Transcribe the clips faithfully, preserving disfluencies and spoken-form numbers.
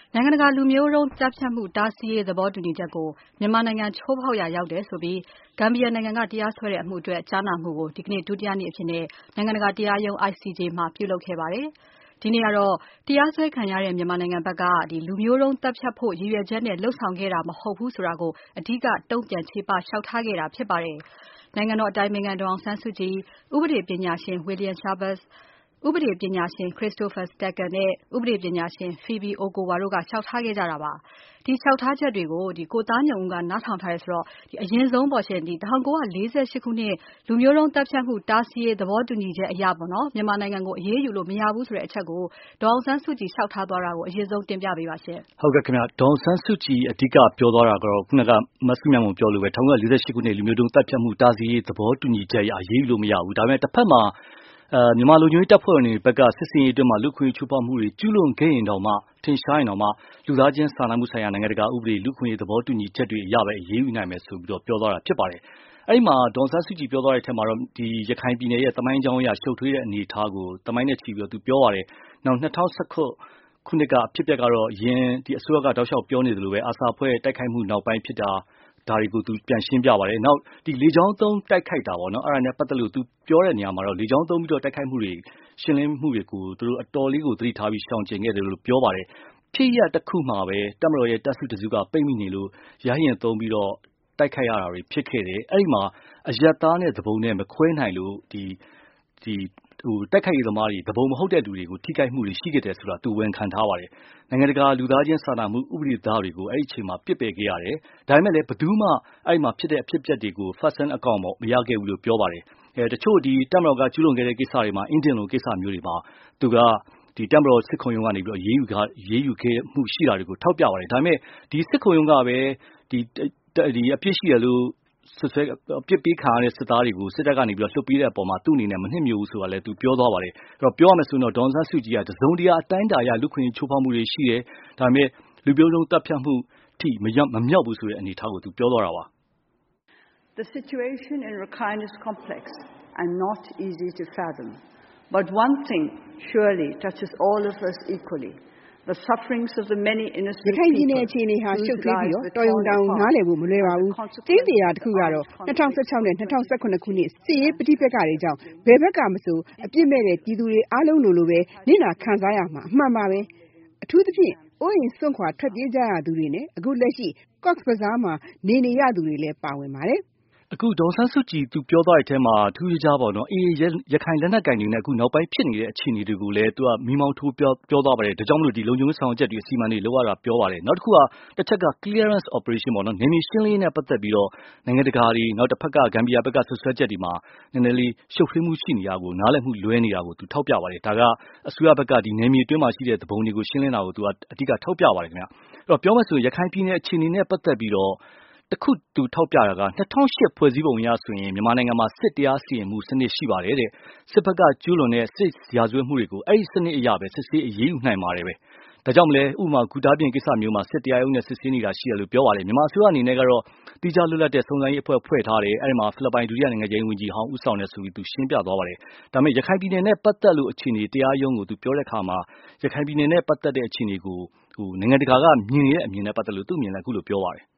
နိုင်ငံတကာလူမျိုးတုံးသတ်ဖြတ်မှုတားဆီးရေးသဘောတူညီချက်ကိုမြန်မာနိုင်ငံချိုးဖောက်ရာရောက်တယ်ဆိုပြီးဂမ်ဘီယာနိုင်ငံကတရားစွဲတဲ့အမှုအတွက်ကြားနာမှုကိုဒီကနေ့ဒုတိယနေ့အဖြစ်နိုင်ငံတကာတရားရုံး I C J မှာပြုလုပ်ခဲ့ပါတယ်။ဒီနေ့ကတော့တရားစွဲခံရတဲ့မြန်မာနိုင်ငံဘက်ကလူမျိုးတုံးသတ်ဖြတ်ဖို့ရည်ရွယ်ချက်နဲ့လုပ်ဆောင်ခဲ့တာမဟုတ်ဘူးဆိုတာကိုအဓိကတုံ့ပြန်ချေပလျှောက်ထားခဲ့တာဖြစ်ပါတယ်။နိုင်ငံတော်အတိုင်ပင်ခံဒေါ်အောင်ဆန်းစုကြည်၊ဥပဒေပညာရှင် William Schabasဥပဒေပညာရှင် Christopher Staker နဲ့ဥပဒေပညာရှင် Phoebe Okowa တို့ကလျှောက်ထားခဲ့ကြတာပါ။ဒီလျှောက်ထားချက်တွေကိုကိုသားညွန့်ဦးကနားထောင်ထားတယ်ဆိုတော့အရင်ဆုံးပေါ့ရှင်ဒီ၁၉၄၈ခုနှစ်လူမျိုးတုံးသတ်ဖြတ်မှုတားဆီးရေးသဘောတူညီချက်အရပေါ့နော်မြန်မာနိုင်ငံကိုအရေးယူလို့မရဘူးဆိုတဲ့အချက်ကိုဒေါ်အောင်ဆန်းစုကြည်လျှောက်ထားသွားတာကိုအရင်ဆုံးတင်ပြပေးပါရှင်။ဟုတ်ကဲ့ခင်ဗျဒေါ်အောင်ဆန်းစုကြည်အဓိကပြောသွားတာကတော့ခုနကမဆုမြတ်မွန်ပြောလို့ပဲ၁၉၄၈ခုနှစ်လူမျိုးတုံးသတ်ဖြတ်မှုတားဆီးရေးသဘောတူညီချက်အရအရေးယူလို့မရဘူးဒါပေမဲ့တစ်ဖက်မှာအဲမြန်မာလူမျိုးတပ်ဖွဲ့ဝင်တွေဘက်ကစစ်စင်ရေးအတွက်မှလူခွင့်ချိုးဖောက်မှုတွေကျူးလွန်ခဲ့ရင်တော့မှထင်ရှားရင်တော့မှလူသားချင်းစာနာမှုဆိုင်ရာနိုင်ငံတကာဥပဒေလူခွင့်ရေးသဘောတူညီချက်တွေအရပဲအရေးယူနိုင်မယ်ဆိုပြီးတော့ပြောသွားတာဖြစ်ပါတယ်။အဲဒီမှာဒေါ်ဆန်းစုကြည်ပြောသွားတဲ့အထက်မှာတော့ဒီရခိုင်ပြည်နယ်ရဲ့တမိုင်းကြောင်းအရရှုပ်ထွေးတဲ့အနေအထားကိုတမိုင်းနဲ့ချီပြီးတော့သူပြောပါတယ်။နောက်၂၀၁၉ခုနှစ်ကအဖြစ်အပျက်ကတော့ယင်းဒီအစိုးရကတောက်လျှောက်ပြောနေတယ်လို့ပဲအာဆာဖွဲ့တိုက်ခိုက်မှုနောက်ပိုင်းဖြစ်တာဒါတွေကိုသူပြန်ရှင်းပြပါတယ်။နောက်ဒီလေကြောင်းသုံးတိုက်ခိုက်တာပေါ့နော်အဲ့ဒါနဲ့ပတ်သက်လို့သူပြောတဲ့နေရာမှာတော့လေကြောင်းသုံးပြီးတော့တိုက်ခိုက်မှုတွေရှင်းလင်းမှုတွေကိုသူတို့အတော်လေးကိုသတိထားပြီးရှောင်ကျဉ်ခဲ့တယ်လို့ပြောပါတယ်။ဖြစ်ရတစ်ခုမှာပဲတပ်မတော်ရဲ့တပ်စုတစုကပိတ်မိနေလို့ရဟရင်သုံးပြီးတော့တိုက်ခိုက်ရတာတွေဖြစ်ခဲ့တယ်။အဲ့ဒီမှာအယက်သားနဲ့သဘုံနဲ့မခွဲနိုင်လို့ဒီဒီဟိုတိုက်ခိုက်ရေးသမားတွေသဘုံမဟုတ်တဲ့လူတွေကိုထိခိုက်မှုတွေရှိခဲ့တယ်ဆိုတာသူဝန်ခံထားပါတယ်။နိုင်ငံတကာလူသားချင်းစာနာမှုဥပဒေသားတွေကိုအဲ့ဒီအချိန်မှာပြစ်ပယ်ခဲ့ရတယ်။ဒါပေမဲ့လည်းဘယ်သူမှအဲ့ဒီမှာဖြစ်တဲ့အဖြစ်အပျက်တွေကို first hand account ပေါ့မရခဲ့ဘူးလို့ပြောပါတယ်။အဲတချို့ဒီတပ်မတော်ကကျူးလွန်ခဲ့တဲ့ကိစ္စတွေမှာအင်းတင်လိုကိစ္စမျိုးတွေမှာသူကဒီတပ်မတော်စစ်ခုံရုံးကနေပြီးတော့ရေးယူရေးယူခဲ့မှုရှိတာတွေကိုထောက်ပြပါတယ်။ဒါပေမဲ့ဒီစစ်ခုံရုံးကပဲဒီဒီအပြစ်ရှိရလို့စစ်ဆွဲပြစ်ပေးခံရတဲ့စစ်သားတွေကိုစစ်တပ်ကနေပြီးတော့လွှတ်ပေးတဲ့အပေါ်မှာသူ့အနေနဲ့မနှိမ့်မျိုးဘူးဆိုတာလည်းသူပြောသွားပါတယ်။အဲ့တော့ပြောရမယ်ဆိုရင်တော့ဒေါ်ဆန်းစုကြည်ကတစုံတရာအတိုင်းအတာအရလူခွင့်ချိုးဖောက်မှုတွေရှိတယ်။ဒါပေမဲ့လူမျိုးလုံးတပ်ဖြတ်မှုထိမရောက်မမြောက်ဘူးဆိုတဲ့အနေအထားကိုသူပြောသွားတာပါ။ The situation in Rakhine is complex and not easy to fathom. But one thing surely touches all of us equally.The sufferings of the many innocent people. ရခိုင်ပြည်နယ်အခြေအနေဟာရှုပ်ထွေးပြီးတော့တော်ရုံတောင်နားလည်ဖို့မလွယ်ပါဘူး။တင်းတရားတစ်ခုကတော့၂၀၁၆နဲ့၂၀၁၇ခုနှစ်စစ်ရေးပဋိပက္ခတွေကြောင့်ဘယ်ဘက်ကမဆိုအပြစ်မဲ့တဲ့ပြည်သူတွေအားလုံးလိုလိုပဲနစ်နာခံစားရမှာအမှန်ပါပဲ။အထူးသဖြင့်အိုးအိမ်စွန့်ခွာထွက်ပြေးကြရသူတွေနဲ့အခုလက်ရှိ Cox's Bazar မှာနေနေရသူတွေလည်းပါဝင်ပါတယ်။အခုဒေါ်ဆန်းစုကြည်သူပြောသွားတဲ့အထဲမှာထူးခြားပေါ့နော်အေးရခိုင်လက်နက်ကင်တွေနဲ့အခုနောက်ပိုင်းဖြစ်နေတဲ့အခြေအနေတွေကိုလည်းသူကမိမောင်းထိုးပြောပြောသွားပါတယ်ဒါကြောင့်မလို့ဒီလုံခြုံရေးဆောင်ချက်တွေအစီအမံတွေလောက်ရတာပြောပါတယ်နောက်တစ်ခုကတစ်ချက်က clearance operation ပေါ့နော်နေနေရှင်းလင်းနဲ့ပတ်သက်ပြီးတော့နိုင်ငံတကာတွေနောက်တစ်ဖက်ကဂမ်ဘီယာဘက်ကဆွဆွဲချက်တွေမှာနည်းနည်းလေးရှုပ်ထွေးမှုရှိနေတာကိုနားလည်မှုလွဲနေတာကိုသူထောက်ပြပါတယ်ဒါကအစိုးရဘက်ကဒီနယ်မြေအတွင်းမှာရှိတဲ့သဘုံတွေကိုရှင်းလင်းတာကိုသူကအဓိကထောက်ပြပါတယ်ခင်ဗျအဲ့တော့ပြောမှဆိုရခိုင်ပြည်နယ်အခြေအနေနဲ့ပတ်သက်ပြီးတော့တခုသူထောက်ပြတာက၂၀၀၈ဖွဲ့စည်းပုံအရဆိုရင်မြန်မာနိုင်ငံမှာစစ်တရားစီရင်မှုစနစ်ရှိပါတယ်တဲ့စစ်ဘက်ကကျူးလွန်တဲ့စစ်ရာဇဝတ်မှုတွေကိုအဲ့ဒီစနစ်အရပဲစစ်ဆေးအရေးယူနိုင်ပါတယ်ပဲဒါကြောင့်မလဲဥပမာဂူတာပြင်ကိစ္စမျိုးမှာစစ်တရားရုံးနဲ့စစ်ဆေးနေတာရှိတယ်လို့ပြောပါတယ်မြန်မာအစိုးရအနေနဲ့ကတော့တိကျလွတ်လပ်တဲ့စုံစမ်းရေးအဖွဲ့ဖွဲ့ထားတယ်အဲ့ဒီမှာဖိလစ်ပိုင်ဒုတိယနိုင်ငံရေးဝန်ကြီးဟောင်းဦးဆောင်နေဆိုပြီးသူရှင်းပြသွားပါတယ်ဒါပေမဲ့ရခိုင်ပြည်နယ်နဲ့ပတ်သက်လို့အခြေအနေတရားရုံးကိုသူပြောတဲ့အခါမှာရခိုင်ပြည်နယ်နဲ့ပတ်သက်တဲ့အခြေအနေကိုဟိုနိုင်ငံတကာကမြင်နေတဲ့အမြင်နဲ့ပတ်သက်လို့သူ့မြင်လည်းအခုလိုပြောပါတယ်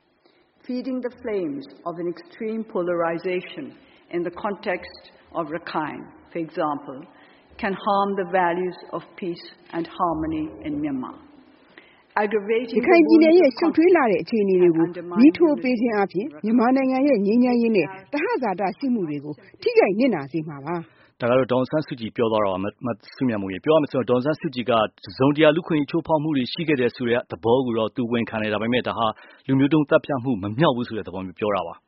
Feeding the flames of an extreme polarization in the context of Rakhine, for example, can harm the values of peace and harmony in Myanmar. Aggravating the wounds of conflict and undermining ဒါကတော့ဒေါ်ဆန်းစုကြည်ပြောသွားတာမဆုမြတ်မိုးရေပြောရမယ်ဆိုတော့ဒေါ်ဆန်းစုကြည်ကဇုံတရားလူခွင့်ချိုးဖောက်မှုတွေရှိခဲ့တဲ့ဆိုတဲ့သဘောကိုတော့သူဝန်ခံတယ်ဒါပေမဲ့ဒါဟာလူမျိုးတုံးတပ်ဖြတ်မှုမမြောက်ဘူးဆိုတဲ့သဘောမျိုးပြောတာပါ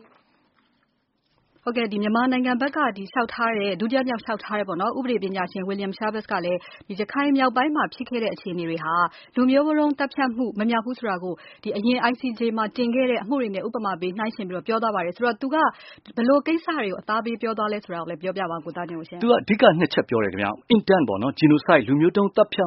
ဟုတ်ကဲ့ဒီမြန်မာနိုင်ငံဘက်ကဒီလျှောက်ထားတဲ့ဒုတိယမြောက်လျှောက်ထားတဲ့ပေါ့နော်ဥပဒေပညာရှင် William Schabas ကလည်းဒီရခိုင်မြောက်ပိုင်းမှာဖြစ်ခဲ့တဲ့အခြေအနေတွေဟာလူမျိုးဘုံတပ်ဖြတ်မှုမမြောက်ဘူးဆိုတာကိုဒီအရင် I C J မှာတင်ခဲ့တဲ့အမှုတွေနဲ့ဥပမာပေးနှိုင်းယှဉ်ပြီးတော့ပြောသွားပါတယ်ဆိုတော့သူကဘယ်လိုကိစ္စတွေကိုအသားပေးပြောသွားလဲဆိုတာကိုလည်းပြောပြပါကိုသားညို့ရှင်သူကအဓိကနှစ်ချက်ပြောတယ်ခင်ဗျ intent ပေါ့နော် genocide လူမျိုးတုံးတပ်ဖြတ်မှု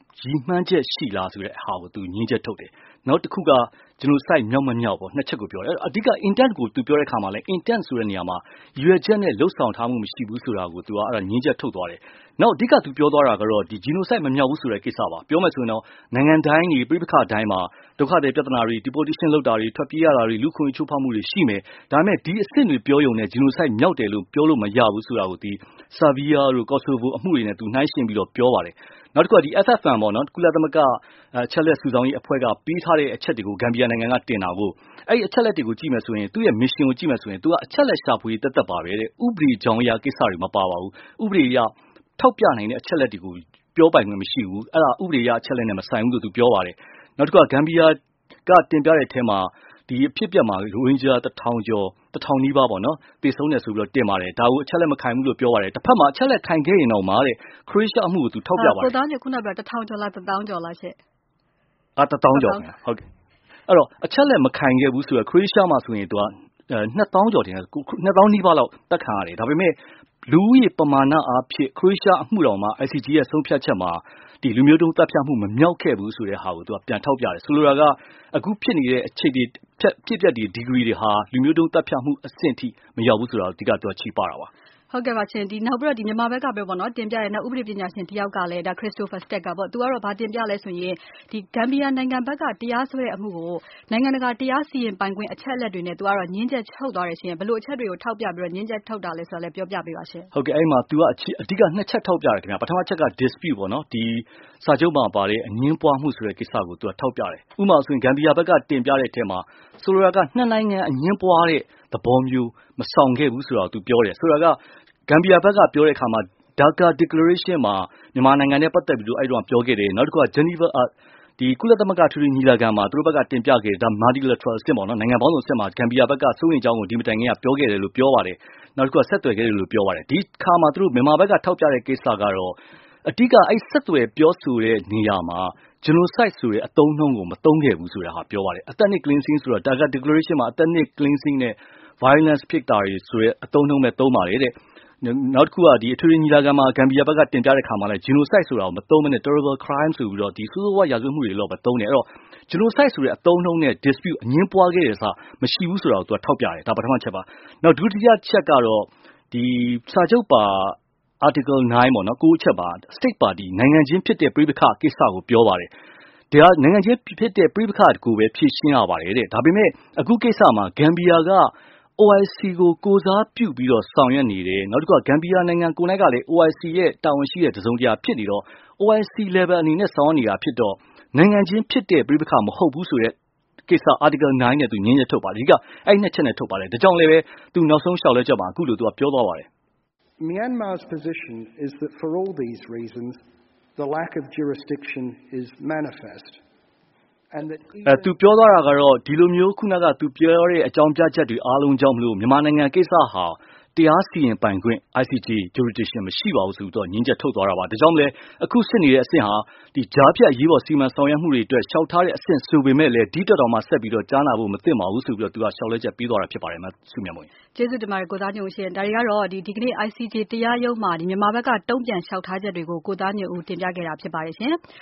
ရည်မှန်းချက်ရှိလားဆိုတဲ့ဟာကိုသူငြင်းချက်ထုတ်တယ်နောက်တစ်ခုက genocide မြောက်မမြောက်ပေါ့နှစ်ချက်ကိုပြောတယ်အဓိက intent ကိုသူပြောတဲ့ခါမှာလဲ intent ဆိုတဲ့နေရာမှာရွေချက်နဲ့လှုပ်ဆောင်ထားမှုမရှိဘူးဆိုတာကိုသူကအဲ့ဒါငြင်းချက်ထုတ်သွားတယ်နောက်အဓိကသူပြောသွားတာကတော့ဒီ genocide မမြောက်ဘူးဆိုတဲ့ကိစ္စပါပြောမယ်ဆိုရင်တော့နိုင်ငံတိုင်းကြီးပြည်ပခါတိုင်းမှာဒုက္ခတွေပြဿနာတွေ deportation လုပ်တာတွေထွက်ပြေးရတာတွေလူခွင့်ချိုးဖောက်မှုတွေရှိမယ်ဒါပေမဲ့ဒီအဆင့်တွေပြောရုံနဲ့ genocide မြောက်တယ်လို့ပြောလို့မရဘူးဆိုတာကိုဒီ Serbia တို့ Kosovo အမှုတွေနဲ့သူနှိုင်းယှဉ်ပြီးတော့ပြောပါတယ်နောက်တစ်ခုကဒီ F F M ပေါ့နော်ကုလသမဂ္ဂအချက်လက်စုဆောင်းရေးအဖွဲ့ကပေးထားတဲ့အချက်တွေကိုဂမ်ဘီယာနိုင်ငံကတင်တာကိုအဲ့ဒီအချက်လက်တွေကိုကြည့်မယ်ဆိုရင်သူ့ရဲ့ mission ကိုကြည့်မယ်ဆိုရင်သူကအချက်လက်ရှာဖွေတက်တက်ပါပဲတဲ့ဥပဒေကြောင်းအရာကိစ္စတွေမပါပါဘူးဥပဒေအရထောက်ပြနိုင်တဲ့အချက်လက်တွေကိုပြောပိုင်ခွင့်မရှိဘူးအဲ့ဒါဥပဒေအရအချက်လက်နဲ့မဆိုင်ဘူးလို့သူပြောပါတယ်နောက်တစ်ခုကဂမ်ဘီယာကတင်ပြတဲ့အထက်မှာဒီအဖြစ်အပျက်မှာရိုဟင်ဂျာတစ်ထောင်ကျော်တစ်ထောင်နီးပါးပေါ့နော်တေဆုံးတယ်ဆိုပြီးတော့တင်ပါတယ်ဒါကိုအချက်လက်မခိုင်ဘူးလို့ပြောပါတယ်တစ်ဖက်မှာအချက်လက်ခိုင်ခဲ့ရင်တော့မှာတဲ့ခရိုအေးရှားအမှုကိုသူထောက်ပြပါတယ်ကိုသားကြီးခုနကပြောတစ်ထောင်ကျော်လားတစ်သောင်းကျော်လားရှင့်အာတစ်သောင်းကျော်ခင်ဟုတ်ကဲ့အဲ့တော့အချက်လက်မခိုင်ခဲ့ဘူးဆိုတော့ခရိုအေးရှားမှာဆိုရင်သူကနှစ်သောင်းကျော်တင်နှစ်သောင်းနီးပါးလောက်တက်ခံရတယ်ဒါပေမဲ့လူဦးရေပမာဏအားဖြင့်ခရိုအေးရှားအမှုတော်မှာ I C J ရဲ့ဆုံးဖြတ်ချက်မှာဒီလူမျိုးတုံးတပ်ဖြတ်မှုမမြောက်ခဲ့ဘူးဆိုတဲ့ဟာကိုသူကပြန်ထောက်ပြတယ်ဆိုလိုတာကအခုဖြစ်နေတဲ့အခြေအနေဖြစ်ပျက်ဒီ degree တွေဟာလူမျိုးတုံးတပ်ဖြတ်မှုအဆင့်ထိမရောက်ဘူးဆိုတော့အဓိကသူကချိပတာပါဟုတ်ကဲ့ပါရှင်ဒီနောက်ပြီးတော့ဒီမြန်မာဘက်ကပဲပေါ့နော်တင်ပြတဲ့နောက်ဥပဒေပညာရှင်တယောက်ကလည်းဒါ Christopher Stack ကပေါ့သူကတော့ဗာတင်ပြလဲဆိုရင်ဒီ Gambia နိုင်ငံဘက်ကတရားစွဲတဲ့အမှုကိုနိုင်ငံတကာတရားစီရင်ပိုင်ခွင့်အချက်အလက်တွေနဲ့သူကတော့ညှင်းချက်ထုတ်သွားတယ်ရှင်ဘယ်လိုအချက်တွေကိုထောက်ပြပြီးတော့ညှင်းချက်ထုတ်တာလဲဆိုတော့လည်းပြောပြပေးပါရှင်ဟုတ်ကဲ့အဲ့မှာ तू ကအဓိကနှစ်ချက်ထောက်ပြတယ်ခင်ဗျာပထမချက်က dispute ပေါ့နော်ဒီစာချုပ်မှာပါတဲ့အငင်းပွားမှုဆိုတဲ့ကိစ္စကို तू ကထောက်ပြတယ်ဥပမာဆိုရင် Gambia ဘက်ကတင်ပြတဲ့အထက်မှာဆိုလိုတာကနှစ်နိုင်ငံအငင်းပွားတဲ့သဘောမျိုးမဆောင်ခဲ့ဘူးဆိုတော့ तू ပြောတယ်ဆိုတော့ကဂမ်ဘီယာဘက်ကပြောတဲ့အခါမှာ Dhaka Declaration မှာမြန်မာနိုင်ငံနဲ့ပတ်သက်ပြီးတော့အဲ့တော့ပြောခဲ့တယ်နောက်တစ်ခုက Geneva ဒီကုလသမဂ္ဂထူးထူးညီလာခံမှာသူတို့ဘက်ကတင်ပြခဲ့တယ်ဒါ multilateral အဆင့်ပေါ့နော်နိုင်ငံပေါင်းစုံအဆင့်မှာဂမ်ဘီယာဘက်ကစိုးရင်အကြောင်းကိုဒီမတိုင်ခင်ကပြောခဲ့တယ်လို့ပြောပါတယ်နောက်တစ်ခုကဆက်သွယ်ခဲ့တယ်လို့ပြောပါတယ်ဒီခါမှာသူတို့မြန်မာဘက်ကထောက်ပြတဲ့ကိစ္စကတော့အဓိကအဲ့ဆက်သွယ်ပြောဆိုတဲ့နေရာမှာ genocide ဆိုတဲ့အသုံးနှုန်းကိုမသုံးခဲ့ဘူးဆိုတာဟာပြောပါတယ် ethnic cleansing ဆိုတော့ Dhaka Declaration မှာ ethnic cleansing နဲ့ violence ဖြစ်တာတွေဆိုတဲ့အသုံးနှုန်းပဲသုံးပါတယ်တဲ့နောက်တစ်ခုကဒီအထွေထွေညီလာခံမှာဂမ်ဘီယာဘက်ကတင်ပြတဲ့ခါမှာလဲ genocide ဆိုတာကိုမသုံးဘဲနဲ့ terrible crime ဆိုပြီးတော့ဒီဆိုးဆိုးဝါးရာဇဝတ်မှုတွေလို့ပဲသုံးတယ်အဲ့တော့ genocide ဆိုတဲ့အသုံးနှုန်းနဲ့ dispute အငင်းပွားခဲ့တဲ့စာမရှိဘူးဆိုတာကိုသူကထောက်ပြတယ်ဒါပထမချက်ပါနောက်ဒုတိယချက်ကတော့ဒီစာချုပ်ပါ article nine ပေါ့နော်ကိုချက်ပါ state party နိုင်ငံချင်းဖြစ်တဲ့ပြည်ပခကိစ္စကိုပြောပါတယ်ဒါနိုင်ငံချင်းဖြစ်တဲ့ပြည်ပခကိုပဲဖြည့်ရှင်းရပါတယ်တဲ့ဒါပေမဲ့အခုကိစ္စမှာဂမ်ဘီယာကO I C ကိုကိုစားပြုပြီးတော့ဆောင်ရွက်နေတယ်နောက်တစ်ခုကဂမ်ဘီယာနိုင်ငံကိုယ်၌ကလည်း O I C ရဲ့တာဝန်ရှိတဲ့တစုံတရာဖြစ်နေတော့ O I C level အနေနဲ့ဆောင်ရွက်နေတာဖြစ်တော့နိုင်ငံချင်းဖြစ်တဲ့ပြည်ပခမဟုတ်ဘူးဆိုတဲ့ကိစ္စ article nine နဲ့သူညင်းရထုတ်ပါတယ်ဒီကအဲ့နှစ်ချက်နဲ့ထုတ်ပါတယ်ဒါကြောင့်လည်းပဲသူနောက်ဆုံးလျှောက်လဲချက်မှာအခုလိုသူကပြောသွားပါတယ် Myanmar's position is that for all these reasons the lack of jurisdiction is manifest အဲသူပြောသွားတာကတော့ဒီလိုမျိုးခုနကသူပြောတဲ့အကြောင်းပြချက်တွေအားလုံးကြောင့်မလို့မြန်မာနိုင်ငံကိစ္စဟာတရားစီရင်ပိုင်ခွင့် I C J jurisdiction မရှိပါဘူးဆိုတော့ညင်းချက်ထုတ်သွားတာပါဒါကြောင့်လည်းအခုစစ်နေတဲ့အဆင့်ဟာဒီကြားဖြတ်အရေးပေါ်စီမံဆောင်ရွက်မှုတွေအတွက်ရှောက်ထားတဲ့အဆင့်ဆိုပေမဲ့လည်းဒီတော်တော်မှဆက်ပြီးတော့ကြားနာဖို့မသင့်ပါဘူးဆိုပြီးတော့သူကရှောက်လဲချက်ပြီးသွားတာဖြစ်ပါတယ်မဆုမြတ်မွန်ကျေးဇူးတင်ပါတယ်ကိုသားညွန့်ဦးရှင်ဒါတွေကတော့ဒီဒီကနေ့ I C J တရားရုံးမှာဒီမြန်မာဘက်ကတုံ့ပြန်လျှောက်ထားချက်တွေကိုကိုသားညွန့်ဦးတင်ပြခဲ့တာဖြစ်ပါတယ်ရှင်